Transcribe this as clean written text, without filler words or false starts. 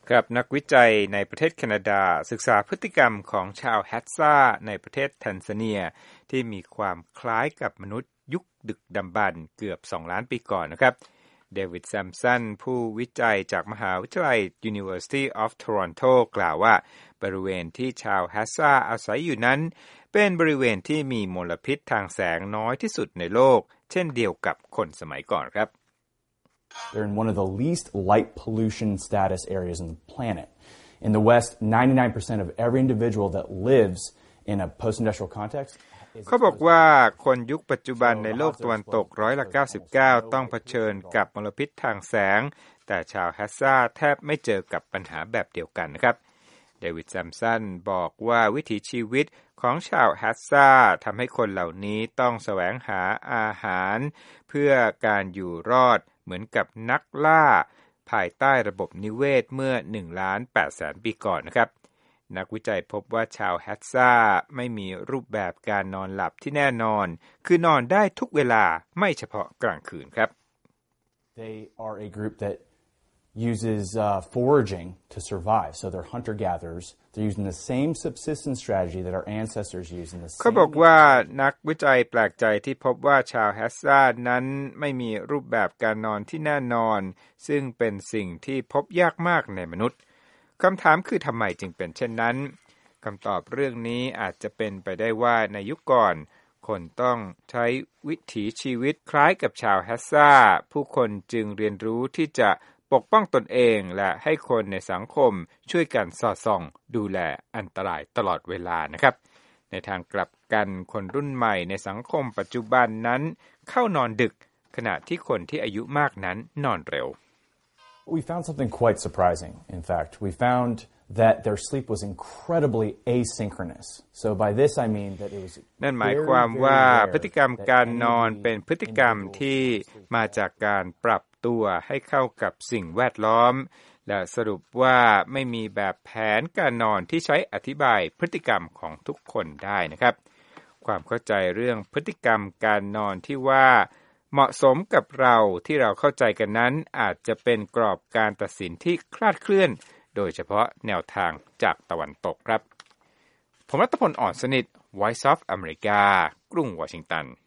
ครับนักวิจัยในประเทศแคนาดาศึกษาพฤติกรรมของชาวแฮตซาในประเทศแทนซาเนียที่มีความคล้ายกับมนุษย์ยุคดึกดำบรรพ์เกือบ2ล้านปีก่อนนะครับเดวิดแซมสันผู้วิจัยจากมหาวิทยาลัย University of Toronto กล่าวว่าบริเวณที่ชาวแฮตซาอาศัยอยู่นั้นเป็นบริเวณที่มีมลพิษทางแสงน้อยที่สุดในโลกเช่นเดียวกับคนสมัยก่อนครับ They're in one of the least light pollution status areas on the planet. In the West, 99% of every individual that lives in a post-industrial context เขาบอกว่าคนยุคปัจจุบันในโลกตะวันตก99%ต้องเผชิญกับมลพิษทางแสงแต่ชาวแฮตซาแทบไม่เจอกับปัญหาแบบเดียวกันนะครับเดวิดแซมสันบอกว่าวิถีชีวิตของชาวแฮตซาทำให้คนเหล่านี้ต้องแสวงหาอาหารเพื่อการอยู่รอดเหมือนกับนักล่าภายใต้ระบบนิเวศเมื่อ 1,800,000 ปีก่อนนะครับนักวิจัยพบว่าชาวแฮตซาไม่มีรูปแบบการนอนหลับที่แน่นอนคือนอนได้ทุกเวลาไม่เฉพาะกลางคืนครับ They are a group that uses foraging to survive. So they're hunter-gatherers. They're using the same subsistence strategy that our ancestors used in the same เขาบอกว่านักวิจัยแปลกใจที่พบว่าชาวแฮตซานั้นไม่มีรูปแบบการนอนที่แน่นอนซึ่งเป็นสิ่งที่พบยากมากในมนุษย์คำถามคือทำไมจึงเป็นเช่นนั้นคำตอบเรื่องนี้อาจจะเป็นไปได้ว่าในยุคก่อนคนต้องใช้วิถีชีวิตคล้ายกับชาวแฮตซาผู้คนจึงเรียนรู้ที่จะปกป้องตนเองและให้คนในสังคมช่วยกันสอดส่องดูแลอันตรายตลอดเวลานะครับในทางกลับกันคนรุ่นใหม่ในสังคมปัจจุบันนั้นเข้านอนดึกขณะที่คนที่อายุมากนั้นนอนเร็ว We found something quite surprising. In fact, we found that their sleep was incredibly asynchronous. So by this I mean that it was นั่นหมายความว่าพฤติกรรมการนอนเป็นพฤติกรรมที่มาจากการปรับตัวให้เข้ากับสิ่งแวดล้อมและสรุปว่าไม่มีแบบแผนการนอนที่ใช้อธิบายพฤติกรรมของทุกคนได้นะครับความเข้าใจเรื่องพฤติกรรมการนอนที่ว่าเหมาะสมกับเราที่เราเข้าใจกันนั้นอาจจะเป็นกรอบการตัดสินที่คลาดเคลื่อนโดยเฉพาะแนวทางจากตะวันตกครับผมรัตพล อ่อนสนิท Voice of America กรุงวอชิงตัน